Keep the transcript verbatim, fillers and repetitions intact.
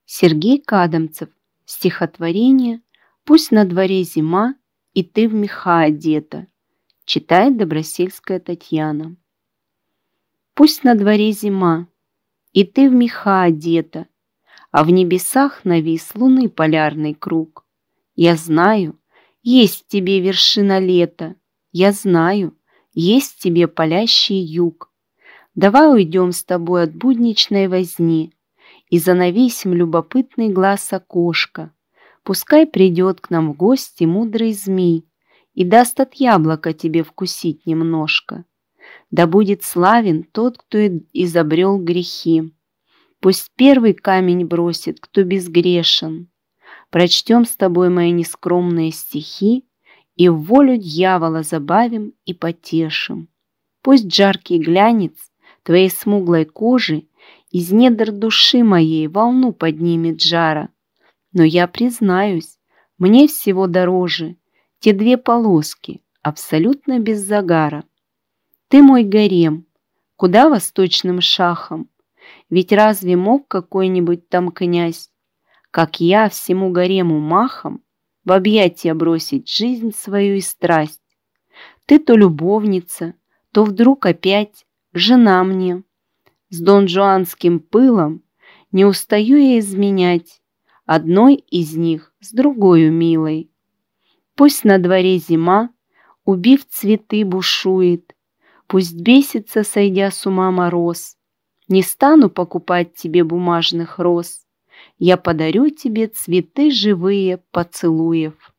Сергей Кадамцев. Стихотворение «Пусть на дворе зима, и ты в меха одета». Читает Добросельская Татьяна. Пусть на дворе зима, и ты в меха одета, а в небесах навис луны полярный круг. Я знаю, есть в тебе вершина лета, я знаю, есть в тебе палящий юг. Давай уйдем с тобой от будничной возни и занавесим любопытный глаз окошка. Пускай придет к нам в гости мудрый змей и даст от яблока тебе вкусить немножко. Да будет славен тот, кто изобрел грехи. Пусть первый камень бросит, кто безгрешен. Прочтем с тобой мои нескромные стихи и в волю дьявола забавим и потешим. Пусть жаркий глянец твоей смуглой кожи из недр души моей волну поднимет жара. Но я признаюсь, мне всего дороже те две полоски, абсолютно без загара. Ты мой гарем, куда восточным шахом? Ведь разве мог какой-нибудь там князь, как я, всему гарему махом в объятия бросить жизнь свою и страсть? Ты то любовница, то вдруг опять жена мне. С донжуанским пылом не устаю я изменять одной из них с другою милой. Пусть на дворе зима, убив цветы, бушует, пусть бесится, сойдя с ума мороз. Не стану покупать тебе бумажных роз, я подарю тебе цветы живые поцелуев.